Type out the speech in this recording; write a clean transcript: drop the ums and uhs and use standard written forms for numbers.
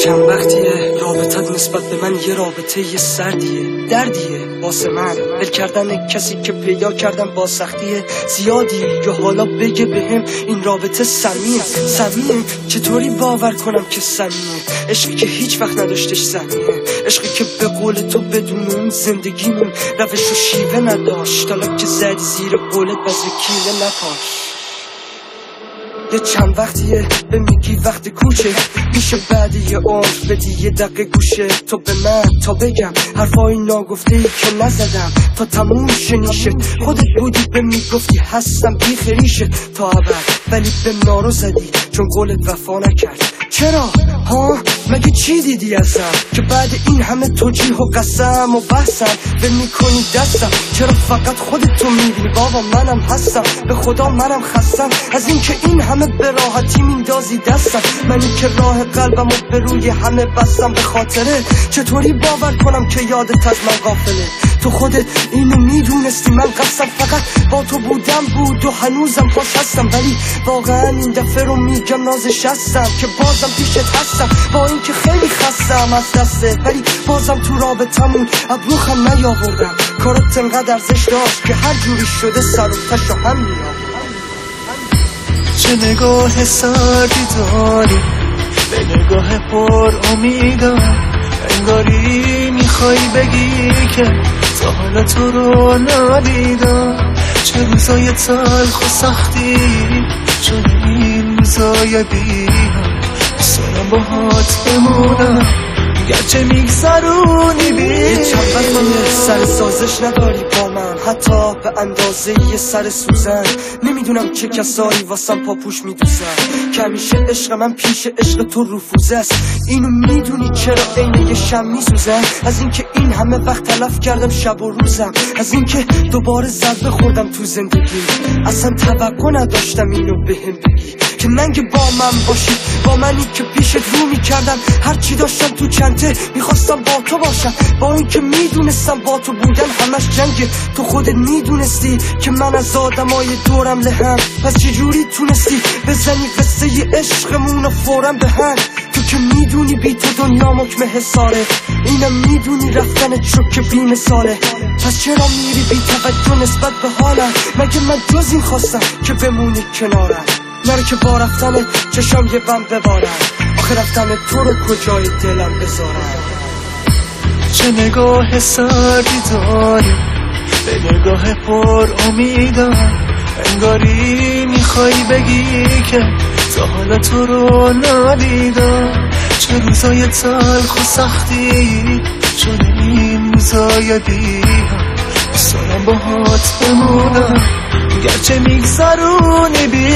چند وقتیه رابطت نسبت به من یه رابطه یه سردیه، دردیه واسه من دل کردن کسی که پیدا کردم با سختیه زیادی. یا حالا بگه بهم این رابطه سمیه چطوری باور کنم که سمیه؟ عشقی که هیچ وقت نداشتش سمیه، عشقی که به قول تو بدون اون زندگیمون روش و شیوه نداشت. حالا که زدی زیر قولت بز وکیله نپاش. یه چند وقتیه به میگی وقت کوچه میشه بعد یه عمر بدی یه دقیقه گوشه تو به من تا بگم حرفای ناگفته ای که نزدم تا تموم شنیشه. خودت بودی به میگفتی هستم بی خریشه تا ابد، ولی به نارو زدی چون قولت وفا نکرد. چرا؟ ها؟ مگه چی دیدی ازم که بعد این همه توجیه و قسم و بحثم ول میکنی دستم؟ چرا فقط خودت تو میبینی؟ بابا منم هستم، به خدا منم خستم از این که این همه به راحتی میندازی دستم. منی که راه قلبم و به روی همه بستم به خاطره. چطوری باور کنم که یادت از من غافله؟ تو خودت اینو میدونستی من قصدم فقط با تو بودم بود و هنوزم پاش هستم. ولی واقعا این دفعه رو میگم نازش هستم که بازم پیشت هستم با این که خیلی خستم از دسته. ولی بازم تو رابطمون ابروخم نیاوردم. کارت انقدر ارزش داشت که هر جوری شده سر و تشو هم میآوردم. چه نگاه سردی داری به نگاه پر امیدم، انگاری میخوای بگی که تا حالا تو رو ندیدم. چه روزای تلخ و سختی چون این روزای بیام سرم باهات بمونم گرچه میگذرونی بی. چند وقتیه سر سازش نداری با من حتی به اندازه یه سر سوزن. نمیدونم چه کسایی واسم پاپوش میدوزن که همیشه عشق من پیش عشق تو رفوزه است. اینو میدونی چرا عین یه شم میسوزن؟ از اینکه این همه وقت تلف کردم شب و روزم، از اینکه دوباره ضربه خوردم تو زندگی. اصلا توقع نداشتم اینو بهم بگی که ننگ با من باشی، با منی که پیشت رو میکردم هر چی داشتم تو چنته میخواستم با تو باشم. با اینکه میدونستم با تو بودن همش جنگه. تو خودت میدونستی که من از آدمای دورم لهم، پس چجوری تونستی بزنی قصه عشقمون و فورم به هم؟ تو که میدونی بی تو دنیا مکمه حساره، اینم میدونی رفتن چوک بی مثاله. پس چرا میری بی توجه نسبت به حالم؟ مگه من جز این خواستم که بمونی کنارم؟ نره که با رفتن چشام یه بم ببارم، آخه رفتن تو رو کجای دلم بذارم. چه نگاه سردی داری به نگاه پر امیدم، انگاری میخوای بگی که تا حالا تو رو ندیدم. چه روزای تلخ و سختی چون این روزای بیام سرم باهات بمونم گرچه میگذرونی بی.